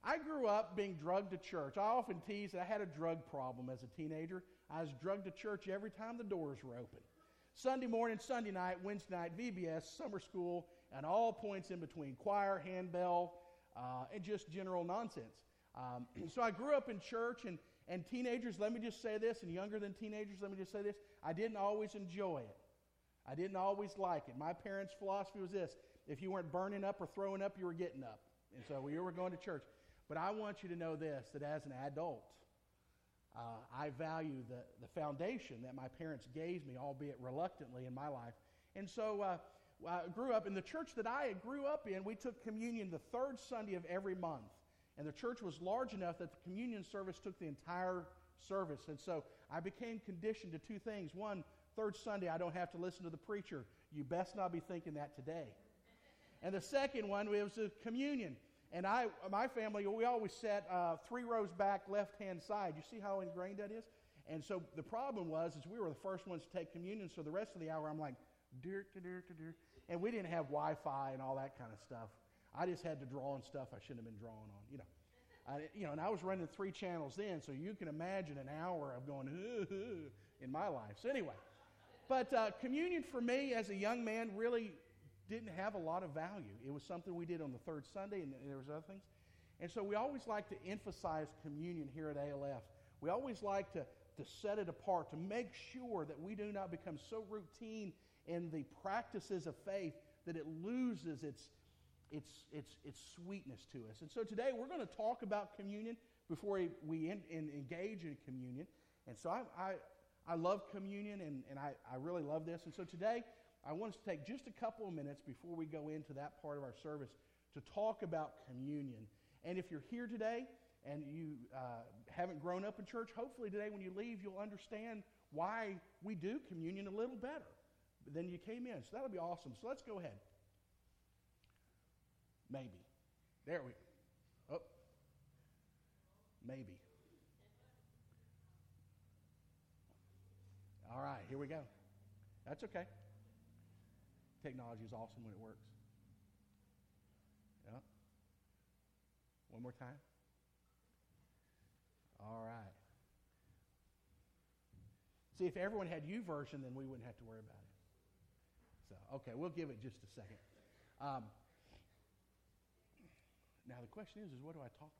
I grew up being drugged to church. I often tease that I had a drug problem as a teenager. I was drugged to church every time the doors were open. Sunday morning, Sunday night, Wednesday night, VBS, summer school, and all points in between, choir, handbell, and just general nonsense. So I grew up in church, and teenagers, let me just say this, and younger than teenagers, let me just say this, I didn't always enjoy it. I didn't always like it. My parents' philosophy was this: if you weren't burning up or throwing up, you were getting up. And so we were going to church. But I want you to know this, that as an adult, I value the foundation that my parents gave me, albeit reluctantly, in my life. And so I grew up in the church that I grew up in. We took communion the third Sunday of every month. And the church was large enough that the communion service took the entire service. And so I became conditioned to two things. One, third Sunday, I don't have to listen to the preacher. You best not be thinking that today. And the second one was a communion. And my family, we always sat 3 rows back, left-hand side. You see how ingrained that is? And so the problem was we were the first ones to take communion, so the rest of the hour I'm like, and we didn't have Wi-Fi and all that kind of stuff. I just had to draw on stuff I shouldn't have been drawing on, and I was running 3 channels then, so you can imagine an hour of going, in my life. So anyway, but communion for me as a young man really didn't have a lot of value. It was something we did on the third Sunday, and there was other things. And so we always like to emphasize communion here at ALF. We always like to set it apart, to make sure that we do not become so routine in the practices of faith that it loses its sweetness to us. And so today we're going to talk about communion before we engage in communion. And so I love communion, and I really love this. And so today I want us to take just a couple of minutes before we go into that part of our service to talk about communion. And if you're here today and you haven't grown up in church, hopefully today when you leave you'll understand why we do communion a little better than you came in. So that'll be awesome. So let's go ahead. Maybe. There we go. Oh. Maybe. All right, here we go. That's okay. Technology is awesome when it works. Yeah. One more time. All right. See, if everyone had YouVersion, then we wouldn't have to worry about it. So, okay, we'll give it just a second. Now the question is what do I talk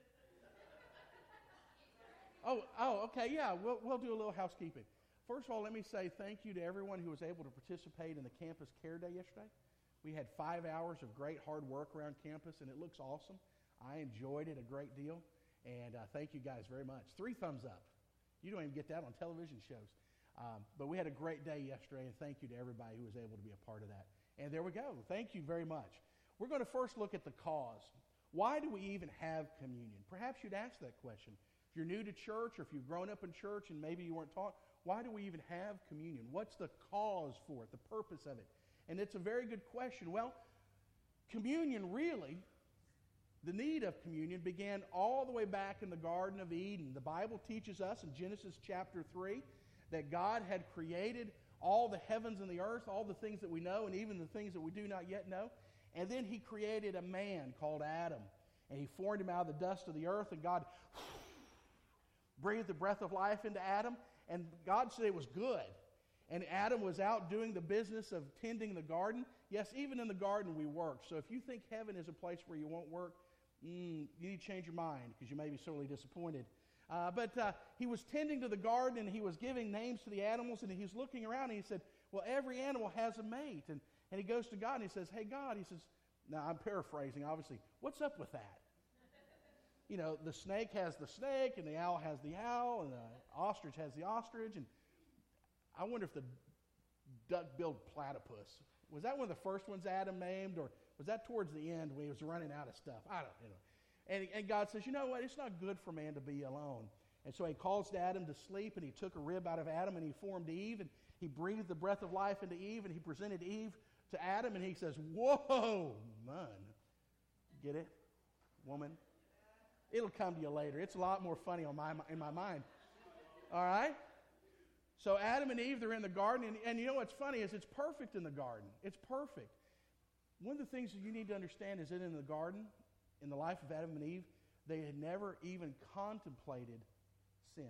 about? Oh, okay, yeah, we'll do a little housekeeping. First of all, let me say thank you to everyone who was able to participate in the Campus Care Day yesterday. We had 5 hours of great hard work around campus, and it looks awesome. I enjoyed it a great deal, and thank you guys very much. 3 thumbs up. You don't even get that on television shows. But we had a great day yesterday, and thank you to everybody who was able to be a part of that. And there we go. Thank you very much. We're going to first look at the cause. Why do we even have communion? Perhaps you'd ask that question. If you're new to church, or if you've grown up in church and maybe you weren't taught, why do we even have communion? What's the cause for it, the purpose of it? And it's a very good question. Well, communion really, the need of communion began all the way back in the Garden of Eden. The Bible teaches us in Genesis chapter 3 that God had created all the heavens and the earth, all the things that we know and even the things that we do not yet know. And then he created a man called Adam. And he formed him out of the dust of the earth, and God breathed the breath of life into Adam. And God said it was good. And Adam was out doing the business of tending the garden. Yes, even in the garden we work. So if you think heaven is a place where you won't work, you need to change your mind because you may be sorely disappointed. But he was tending to the garden, and he was giving names to the animals, and he was looking around, and he said, well, every animal has a mate. And he goes to God, and he says, hey, God, he says, now I'm paraphrasing, obviously, what's up with that? You know, the snake has the snake, and the owl has the owl, and the ostrich has the ostrich. And I wonder if the duck-billed platypus, was that one of the first ones Adam named, or was that towards the end when he was running out of stuff? I don't know. And God says, you know what, it's not good for man to be alone. And so he calls Adam to sleep, and he took a rib out of Adam, and he formed Eve, and he breathed the breath of life into Eve, and he presented Eve to Adam, and he says, whoa, man. Get it? Woman. It'll come to you later. It's a lot more funny in my mind. All right? So Adam and Eve, they're in the garden, and you know what's funny is it's perfect in the garden. It's perfect. One of the things that you need to understand is that in the garden, in the life of Adam and Eve, They had never even contemplated sin.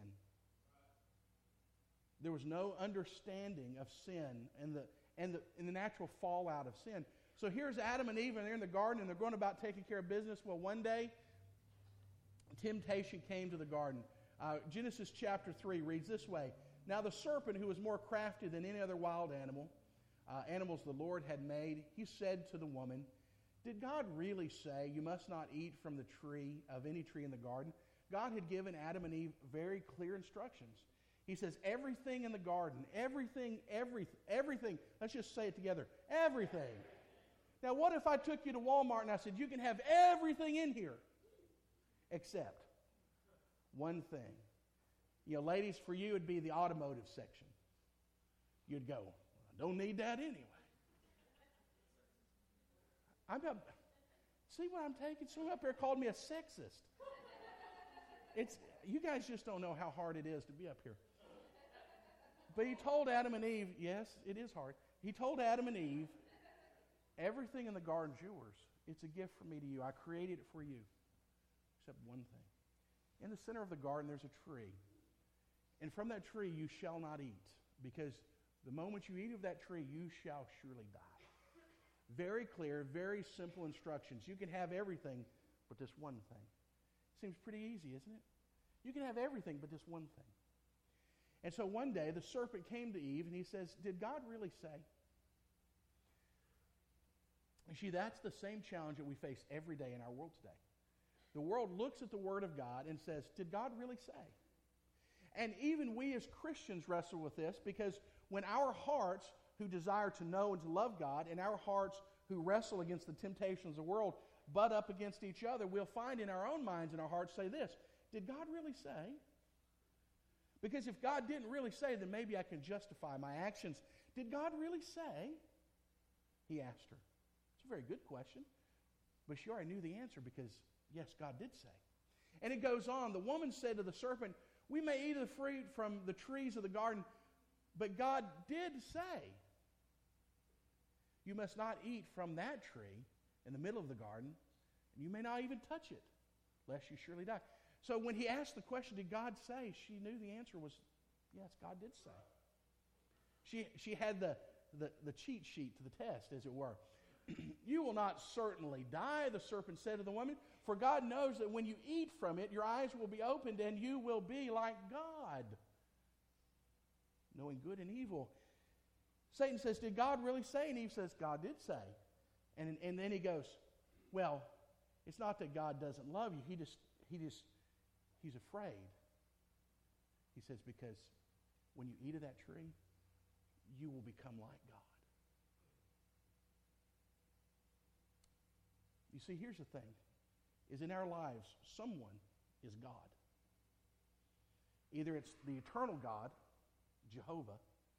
There was no understanding of sin and the natural fallout of sin. So here's Adam and Eve, and they're in the garden, and they're going about taking care of business. Well, one day, temptation came to the garden. Genesis chapter 3 reads this way. Now the serpent, who was more crafty than any other wild animals the Lord had made, he said to the woman, did God really say you must not eat from the tree, of any tree in the garden? God had given Adam and Eve very clear instructions. He says everything in the garden, everything, let's just say it together, everything. Now what if I took you to Walmart and I said, you can have everything in here except one thing. You know, ladies, for you it'd be the automotive section. You'd go, I don't need that anyway. See what I'm taking? Someone up here called me a sexist. You guys just don't know how hard it is to be up here. But he told Adam and Eve, yes, it is hard. He told Adam and Eve, everything in the garden's yours. It's a gift from me to you. I created it for you. Except one thing. In the center of the garden, there's a tree. And from that tree you shall not eat, because the moment you eat of that tree, you shall surely die. Very clear, very simple instructions. You can have everything but this one thing. Seems pretty easy, isn't it? You can have everything but this one thing. And so one day the serpent came to Eve and he says, did God really say? You see, that's the same challenge that we face every day in our world today. The world looks at the Word of God and says, did God really say? And even we as Christians wrestle with this, because when our hearts who desire to know and to love God and our hearts who wrestle against the temptations of the world butt up against each other, we'll find in our own minds and our hearts say this, did God really say? Because if God didn't really say, then maybe I can justify my actions. Did God really say? He asked her. It's a very good question. But she already knew the answer because, yes, God did say. And it goes on. The woman said to the serpent, we may eat of the fruit from the trees of the garden, but God did say, you must not eat from that tree in the middle of the garden, and you may not even touch it, lest you surely die. So when he asked the question, did God say? She knew the answer was, yes, God did say. She had the cheat sheet to the test, as it were. You will not certainly die, the serpent said to the woman, for God knows that when you eat from it, your eyes will be opened and you will be like God, knowing good and evil. Satan says, did God really say? And Eve says, God did say. And then he goes, well, it's not that God doesn't love you. He's afraid. He says, because when you eat of that tree, you will become like God. You see, here's the thing, is in our lives, someone is God. Either it's the eternal God, Jehovah,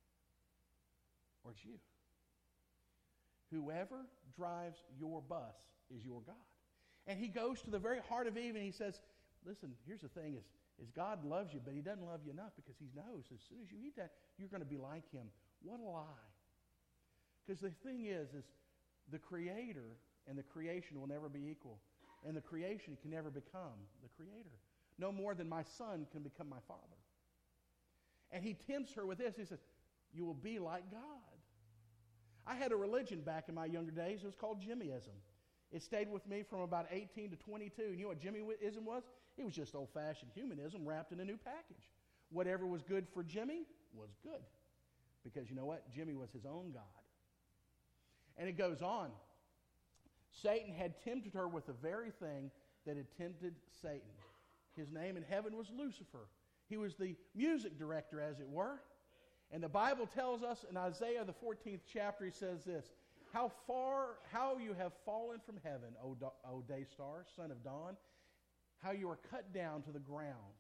or it's you. Whoever drives your bus is your God. And he goes to the very heart of Eve and he says, listen, here's the thing, is God loves you, but he doesn't love you enough because he knows as soon as you eat that, you're going to be like him. What a lie. Because the thing is the Creator and the creation will never be equal. And the creation can never become the Creator. No more than my son can become my father. And he tempts her with this. He says, you will be like God. I had a religion back in my younger days. It was called Jimmyism. It stayed with me from about 18 to 22. And you know what Jimmyism was? It was just old-fashioned humanism wrapped in a new package. Whatever was good for Jimmy was good. Because you know what? Jimmy was his own God. And it goes on. Satan had tempted her with the very thing that had tempted Satan. His name in heaven was Lucifer. He was the music director, as it were. And the Bible tells us in Isaiah, the 14th chapter, he says this, how you have fallen from heaven, O day star, son of dawn, how you are cut down to the ground,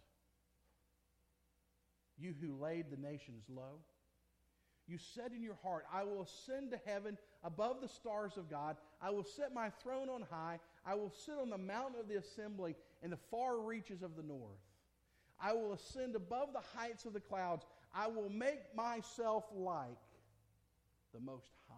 you who laid the nations low. You said in your heart, I will ascend to heaven above the stars of God. I will set my throne on high. I will sit on the mountain of the assembly in the far reaches of the north. I will ascend above the heights of the clouds. I will make myself like the Most High.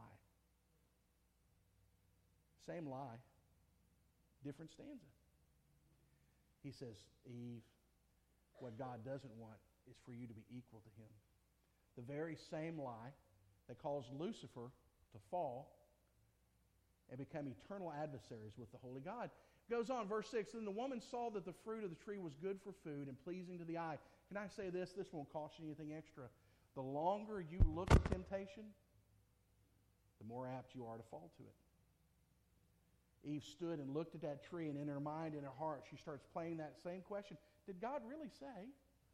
Same lie, different stanza. He says, Eve, what God doesn't want is for you to be equal to him. The very same lie that caused Lucifer to fall and become eternal adversaries with the holy God. Goes on, verse 6, then the woman saw that the fruit of the tree was good for food and pleasing to the eye. Can I say this? This won't cost you anything extra. The longer you look at temptation, the more apt you are to fall to it. Eve stood and looked at that tree, and in her mind, in her heart, she starts playing that same question. Did God really say?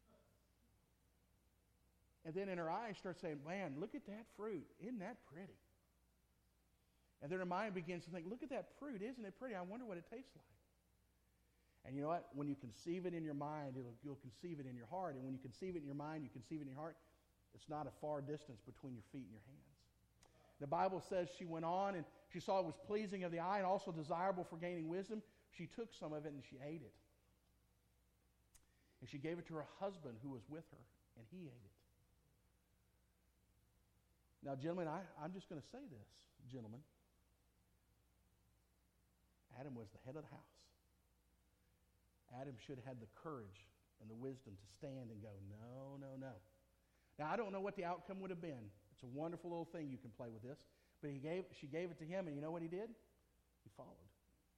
And then in her eyes starts saying, man, look at that fruit. Isn't that pretty? And then her mind begins to think, look at that fruit. Isn't it pretty? I wonder what it tastes like. And you know what? When you conceive it in your mind, you'll conceive it in your heart. And when you conceive it in your mind, you conceive it in your heart. It's not a far distance between your feet and your hands. The Bible says she went on and she saw it was pleasing of the eye and also desirable for gaining wisdom. She took some of it and she ate it. And she gave it to her husband who was with her, and he ate it. Now, gentlemen, I'm just going to say this, gentlemen. Adam was the head of the house. Adam should have had the courage and the wisdom to stand and go, no, no, no. Now, I don't know what the outcome would have been. It's a wonderful little thing you can play with this. But she gave it to him, and you know what he did? He followed.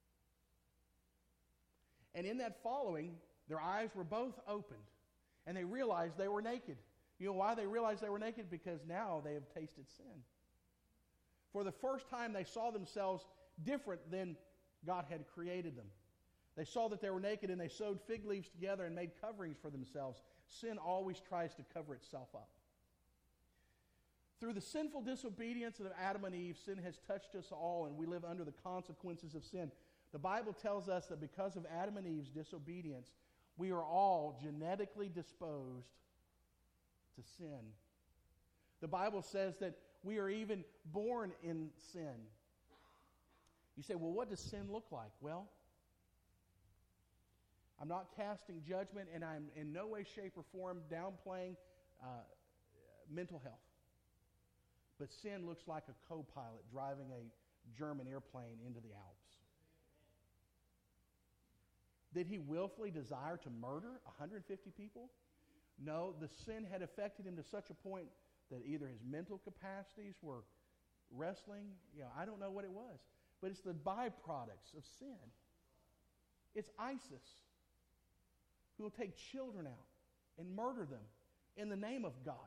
And in that following, their eyes were both opened, and they realized they were naked. You know why they realized they were naked? Because now they have tasted sin. For the first time, they saw themselves different than God had created them. They saw that they were naked, and they sewed fig leaves together and made coverings for themselves. Sin always tries to cover itself up. Through the sinful disobedience of Adam and Eve, sin has touched us all, and we live under the consequences of sin. The Bible tells us that because of Adam and Eve's disobedience, we are all genetically disposed to sin. The Bible says that we are even born in sin. You say, well, what does sin look like? Well, I'm not casting judgment, and I'm in no way, shape, or form downplaying mental health. But sin looks like a co-pilot driving a German airplane into the Alps. Did he willfully desire to murder 150 people? No, the sin had affected him to such a point that either his mental capacities were wrestling, I don't know what it was. But it's the byproducts of sin. It's ISIS who will take children out and murder them in the name of God.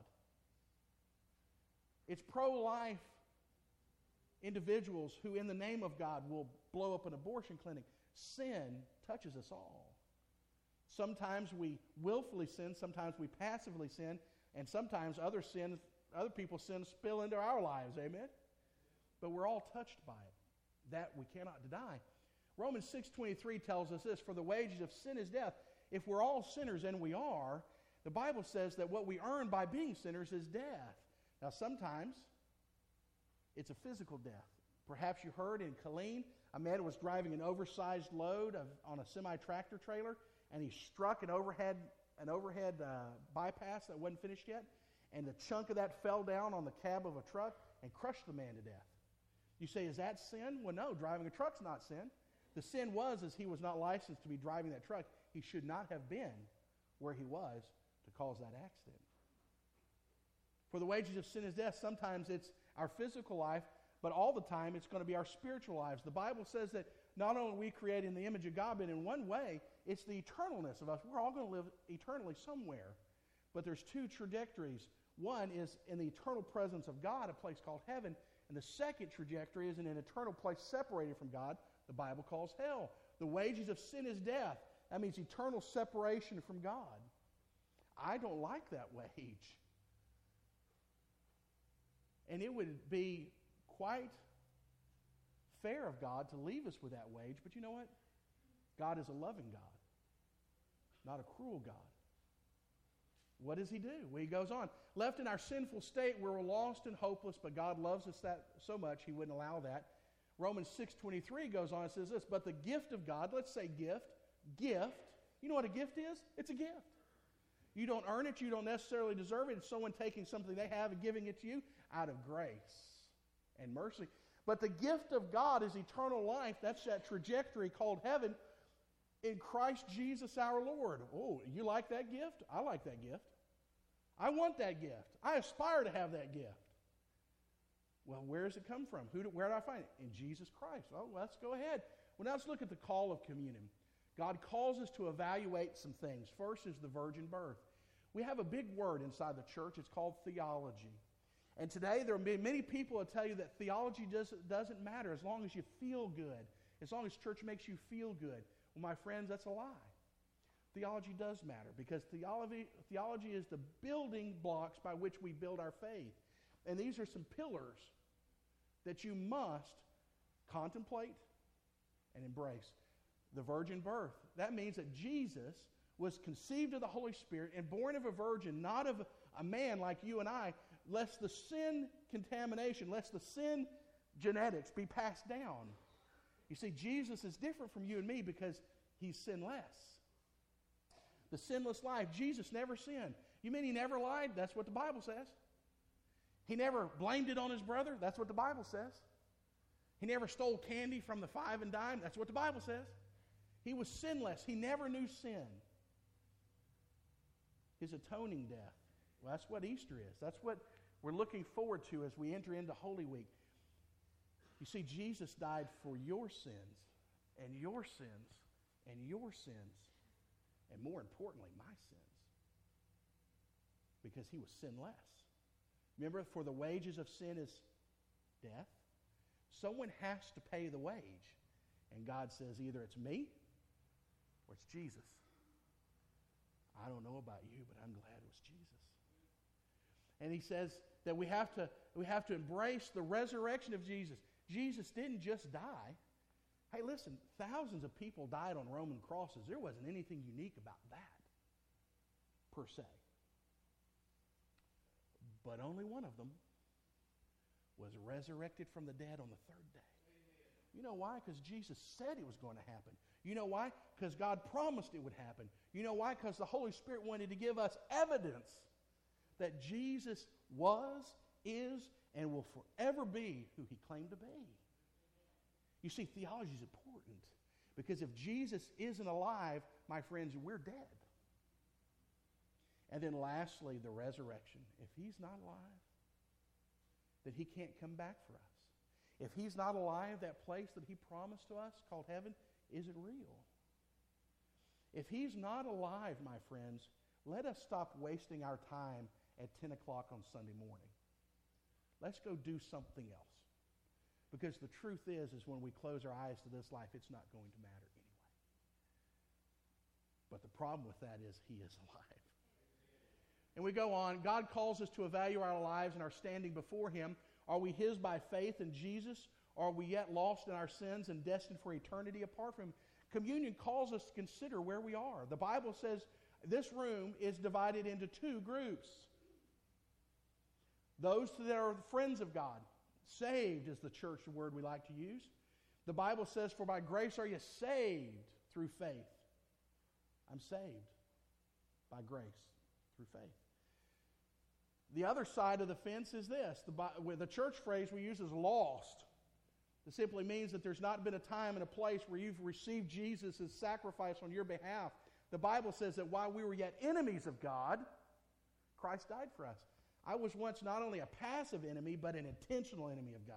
It's pro-life individuals who, in the name of God, will blow up an abortion clinic. Sin touches us all. Sometimes we willfully sin, sometimes we passively sin, and sometimes other people's sins spill into our lives, amen? But we're all touched by it. That we cannot deny. Romans 6:23 tells us this, for the wages of sin is death. If we're all sinners, and we are, the Bible says that what we earn by being sinners is death. Now, sometimes it's a physical death. Perhaps you heard in Killeen, a man was driving an oversized load on a semi-tractor trailer, and he struck an overhead bypass that wasn't finished yet, and a chunk of that fell down on the cab of a truck and crushed the man to death. You say, is that sin? Well, no, driving a truck's not sin. The sin was he was not licensed to be driving that truck. He should not have been where he was to cause that accident. For the wages of sin is death. Sometimes it's our physical life, but all the time it's going to be our spiritual lives. The Bible says that not only are we created in the image of God, but in one way, it's the eternalness of us. We're all going to live eternally somewhere. But there's two trajectories. One is in the eternal presence of God, a place called heaven. And the second trajectory is in an eternal place separated from God, the Bible calls hell. The wages of sin is death. That means eternal separation from God. I don't like that wage. And it would be quite fair of God to leave us with that wage. But you know what? God is a loving God, not a cruel God. What does he do? Well, he goes on. Left in our sinful state, we're lost and hopeless, but God loves us that so much he wouldn't allow that. Romans 6:23 goes on and says this, but the gift of God, let's say gift. You know what a gift is? It's a gift. You don't earn it. You don't necessarily deserve it. It's someone taking something they have and giving it to you out of grace and mercy. But the gift of God is eternal life. That's that trajectory called heaven. in Christ Jesus our Lord. Oh, you like that gift? I like that gift. I want that gift. I aspire to have that gift. Well, where does it come from? Where do I find it? In Jesus Christ. Oh, let's go ahead. Well, now let's look at the call of communion. God calls us to evaluate some things. First is the virgin birth. We have a big word inside the church. It's called theology. And today there will be many people that tell you that theology doesn't matter as long as you feel good, as long as church makes you feel good. Well, my friends, that's a lie. Theology does matter because theology is the building blocks by which we build our faith. And these are some pillars that you must contemplate and embrace. The virgin birth. That means that Jesus was conceived of the Holy Spirit and born of a virgin, not of a man like you and I, lest the sin contamination, lest the sin genetics be passed down. You see, Jesus is different from you and me because he's sinless. The sinless life. Jesus never sinned. You mean he never lied? That's what the Bible says. He never blamed it on his brother? That's what the Bible says. He never stole candy from the 5 and dime? That's what the Bible says. He was sinless. He never knew sin. His atoning death. Well, that's what Easter is. That's what we're looking forward to as we enter into Holy Week. You see, Jesus died for your sins, and your sins, and your sins, and more importantly, my sins. Because he was sinless. Remember, for the wages of sin is death. Someone has to pay the wage. And God says either it's me or it's Jesus. I don't know about you, but I'm glad it was Jesus. And he says that we have to embrace the resurrection of Jesus. Jesus didn't just die. Hey, listen, thousands of people died on Roman crosses. There wasn't anything unique about that, per se. But only one of them was resurrected from the dead on the third day. You know why? Because Jesus said it was going to happen. You know why? Because God promised it would happen. You know why? Because the Holy Spirit wanted to give us evidence that Jesus was, is, and will forever be who he claimed to be. You see, theology is important because if Jesus isn't alive, my friends, we're dead. And then lastly, the resurrection. If he's not alive, then he can't come back for us. If he's not alive, that place that he promised to us called heaven isn't real. If he's not alive, my friends, let us stop wasting our time at 10 o'clock on Sunday morning. Let's go do something else. Because the truth is when we close our eyes to this life, it's not going to matter anyway. But the problem with that is he is alive. And we go on. God calls us to evaluate our lives and our standing before him. Are we his by faith in Jesus? Or are we yet lost in our sins and destined for eternity apart from him? Communion calls us to consider where we are. The Bible says this room is divided into 2 groups. Those that are friends of God. Saved is the church word we like to use. The Bible says, for by grace are you saved through faith. I'm saved by grace through faith. The other side of the fence is this. The church phrase we use is lost. It simply means that there's not been a time and a place where you've received Jesus' sacrifice on your behalf. The Bible says that while we were yet enemies of God, Christ died for us. I was once not only a passive enemy, but an intentional enemy of God.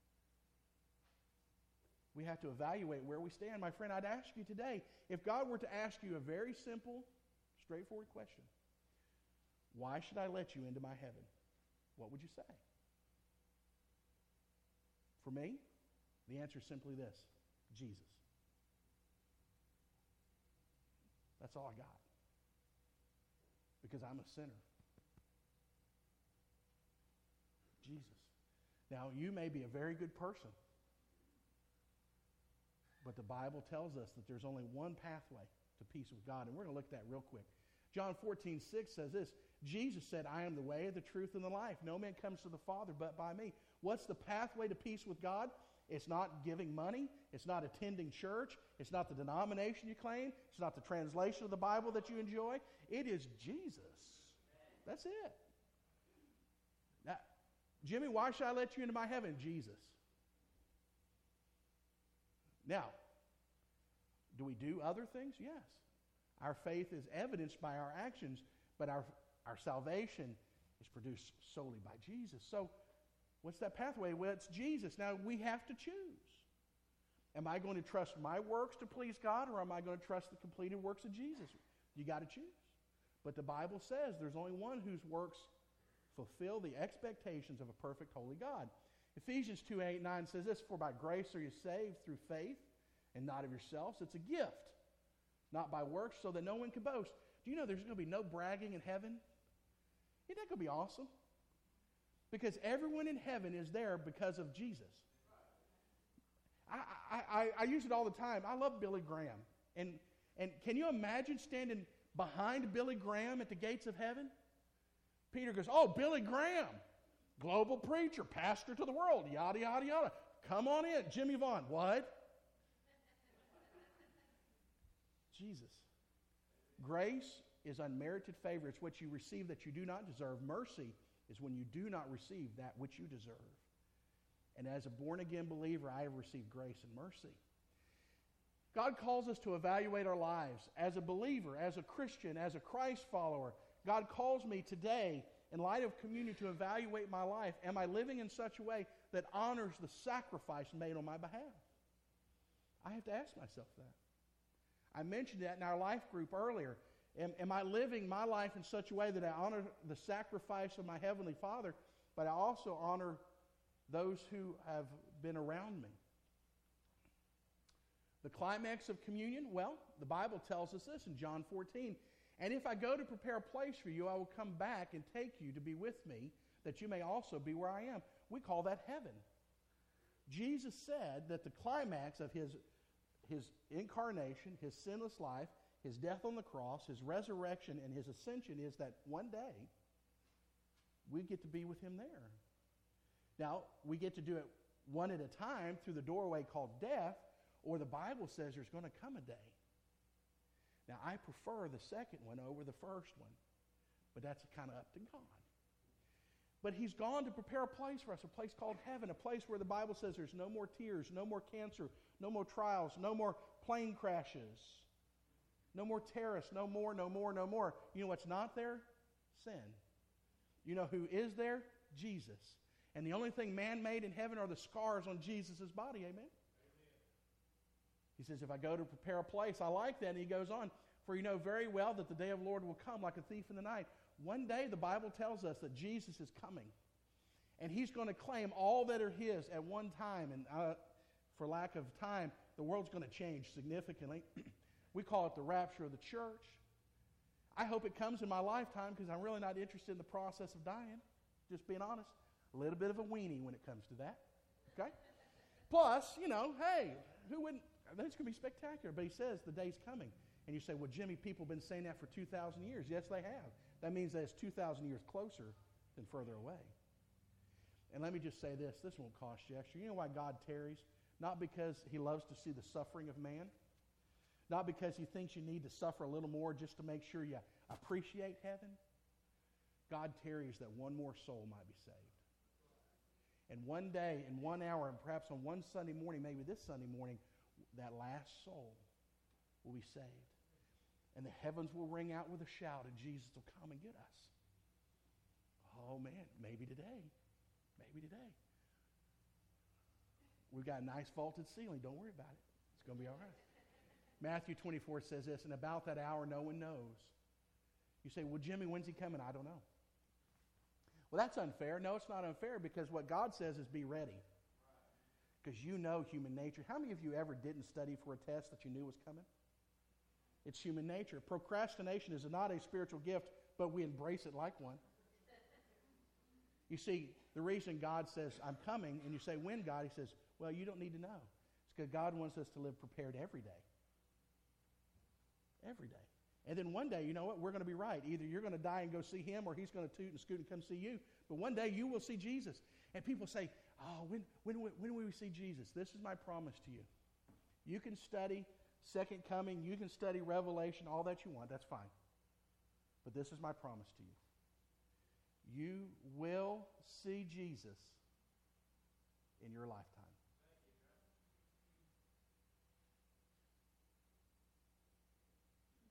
We have to evaluate where we stand. My friend, I'd ask you today, if God were to ask you a very simple, straightforward question, why should I let you into my heaven? What would you say? For me, the answer is simply this: Jesus. That's all I got. Because I'm a sinner. Jesus. Now, you may be a very good person, but the Bible tells us that there's only one pathway to peace with God, and we're going to look at that real quick. John 14:6 says this: Jesus said, I am the way, the truth, and the life. No man comes to the Father but by me. What's the pathway to peace with God? It's not giving money. It's not attending church. It's not the denomination you claim. It's not the translation of the Bible that you enjoy. It is Jesus. That's it. Now, Jimmy, why should I let you into my heaven? Jesus. Now, Do we do other things? Yes. Our faith is evidenced by our actions, but our salvation is produced solely by Jesus. So what's that pathway? Well, it's Jesus. Now we have to choose. Am I going to trust my works to please God, or am I going to trust the completed works of Jesus? You got to choose. But the Bible says there's only one whose works fulfill the expectations of a perfect, holy God. Ephesians 2:8-9 says this, "For by grace are you saved through faith, and not of yourselves. It's a gift, not by works, so that no one can boast." Do you know there's going to be no bragging in heaven? Isn't that going to be awesome? Because everyone in heaven is there because of Jesus. I use it all the time. I love Billy Graham. And can you imagine standing behind Billy Graham at the gates of heaven? Peter goes, "Oh, Billy Graham, global preacher, pastor to the world, yada, yada, yada. Come on in." Jimmy Vaughn, what? Jesus. Grace is unmerited favor. It's what you receive that you do not deserve. Mercy is when you do not receive that which you deserve. And as a born-again believer, I have received grace and mercy. God calls us to evaluate our lives. As a believer, as a Christian, as a Christ follower, God calls me today, in light of communion, to evaluate my life. Am I living in such a way that honors the sacrifice made on my behalf? I have to ask myself that. I mentioned that in our life group earlier. Am I living my life in such a way that I honor the sacrifice of my Heavenly Father, but I also honor those who have been around me? The climax of communion, well, the Bible tells us this in John 14. "And if I go to prepare a place for you, I will come back and take you to be with me, that you may also be where I am." We call that heaven. Jesus said that the climax of his incarnation, his sinless life, his death on the cross, his resurrection, and his ascension is that one day we get to be with him there. Now, we get to do it one at a time through the doorway called death, or the Bible says there's going to come a day. Now, I prefer the second one over the first one, but that's kind of up to God. But he's gone to prepare a place for us, a place called heaven, a place where the Bible says there's no more tears, no more cancer, no more trials, no more plane crashes, no more terrorists, no more, no more, no more. You know what's not there? Sin. You know who is there? Jesus. And the only thing man-made in heaven are the scars on Jesus' body. Amen? He says, if I go to prepare a place, I like that. And he goes on, "For you know very well that the day of the Lord will come like a thief in the night." One day, the Bible tells us that Jesus is coming. And he's going to claim all that are his at one time. And for lack of time, the world's going to change significantly. We call it the rapture of the church. I hope it comes in my lifetime, because I'm really not interested in the process of dying. Just being honest. A little bit of a weenie when it comes to that. Okay? Plus, hey, who wouldn't? I think it's going to be spectacular. But he says the day's coming. And you say, well, Jimmy, people have been saying that for 2,000 years. Yes, they have. That means that it's 2,000 years closer than further away. And let me just say this. This won't cost you extra. You know why God tarries? Not because he loves to see the suffering of man. Not because he thinks you need to suffer a little more just to make sure you appreciate heaven. God tarries that one more soul might be saved. And one day, in 1 hour, and perhaps on one Sunday morning, maybe this Sunday morning, that last soul will be saved. And the heavens will ring out with a shout, and Jesus will come and get us. Oh, man, maybe today. Maybe today. We've got a nice vaulted ceiling. Don't worry about it. It's going to be all right. Matthew 24 says this, "And about that hour no one knows." You say, well, Jimmy, when's he coming? I don't know. Well, that's unfair. No, it's not unfair, because what God says is be ready. Because you know human nature. How many of you ever didn't study for a test that you knew was coming? It's human nature. Procrastination is not a spiritual gift, but we embrace it like one. You see, the reason God says, "I'm coming," and you say, "When, God?" He says, well, you don't need to know. It's because God wants us to live prepared every day. Every day. And then one day, you know what? We're going to be right. Either you're going to die and go see him, or he's going to toot and scoot and come see you. But one day you will see Jesus. And people say, oh, when will we see Jesus? This is my promise to you. You can study Second Coming. You can study Revelation, all that you want. That's fine. But this is my promise to you. You will see Jesus in your lifetime.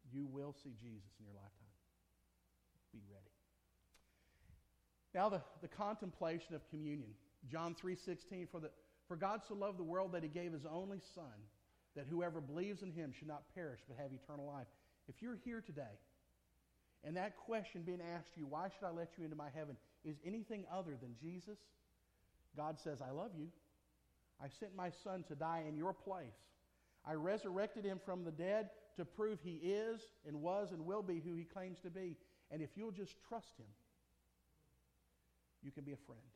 You will see Jesus in your lifetime. Be ready. Now the contemplation of communion. John 3:16, for God so loved the world that he gave his only Son, that whoever believes in him should not perish but have eternal life. If you're here today, and that question being asked you, why should I let you into my heaven, is anything other than Jesus, God says, I love you. I sent my Son to die in your place. I resurrected him from the dead to prove he is and was and will be who he claims to be. And if you'll just trust him, you can be a friend.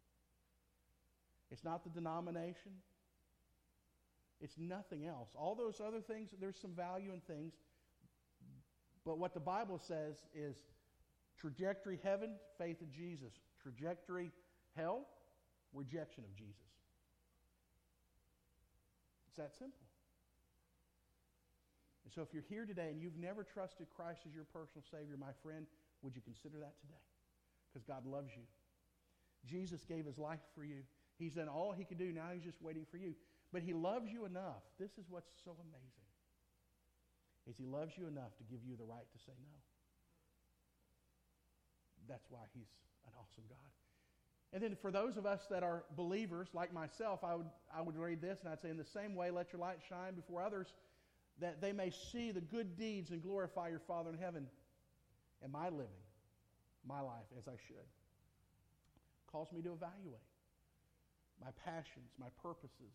It's not the denomination. It's nothing else. All those other things, there's some value in things. But what the Bible says is trajectory heaven, faith in Jesus. Trajectory hell, rejection of Jesus. It's that simple. And so if you're here today and you've never trusted Christ as your personal Savior, my friend, would you consider that today? Because God loves you. Jesus gave his life for you. He's done all he could do. Now he's just waiting for you. But he loves you enough. This is what's so amazing. Is he loves you enough to give you the right to say no. That's why he's an awesome God. And then for those of us that are believers, like myself, I would read this and I'd say, in the same way, let your light shine before others, that they may see the good deeds and glorify your Father in heaven. Am I living my life as I should? Calls me to evaluate my passions, my purposes.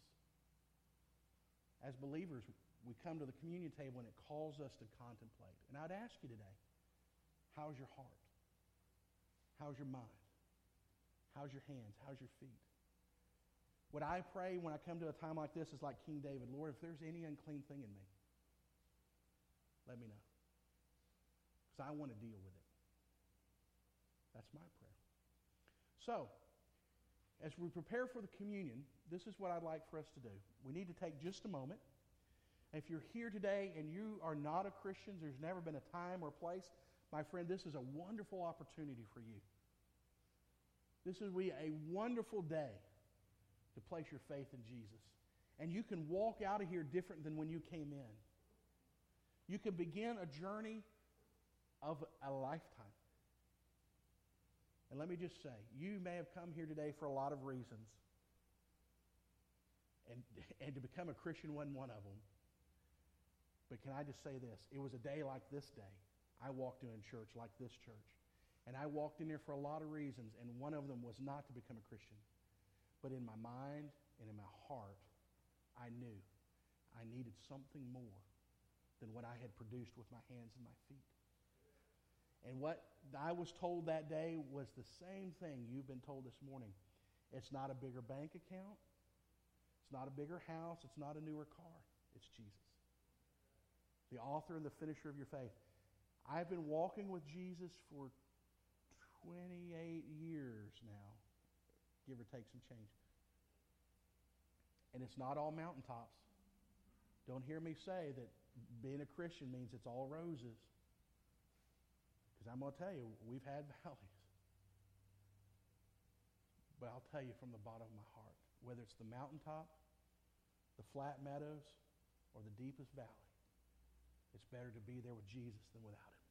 As believers, we come to the communion table and it calls us to contemplate. And I'd ask you today, how's your heart? How's your mind? How's your hands? How's your feet? What I pray when I come to a time like this is like King David, Lord, if there's any unclean thing in me, let me know. Because I want to deal with it. That's my prayer. So, as we prepare for the communion, this is what I'd like for us to do. We need to take just a moment. If you're here today and you are not a Christian, there's never been a time or place, my friend, this is a wonderful opportunity for you. This will be a wonderful day to place your faith in Jesus. And you can walk out of here different than when you came in. You can begin a journey of a lifetime. And let me just say, you may have come here today for a lot of reasons. And to become a Christian wasn't one of them. But can I just say this? It was a day like this day. I walked in a church like this church. And I walked in there for a lot of reasons, and one of them was not to become a Christian. But in my mind and in my heart, I knew I needed something more than what I had produced with my hands and my feet. And what I was told that day was the same thing you've been told this morning. It's not a bigger bank account. It's not a bigger house. It's not a newer car. It's Jesus, the author and the finisher of your faith. I've been walking with Jesus for 28 years now, give or take some change. And it's not all mountaintops. Don't hear me say that being a Christian means it's all roses. Because I'm going to tell you, we've had valleys. But I'll tell you from the bottom of my heart, whether it's the mountaintop, the flat meadows, or the deepest valley, it's better to be there with Jesus than without him.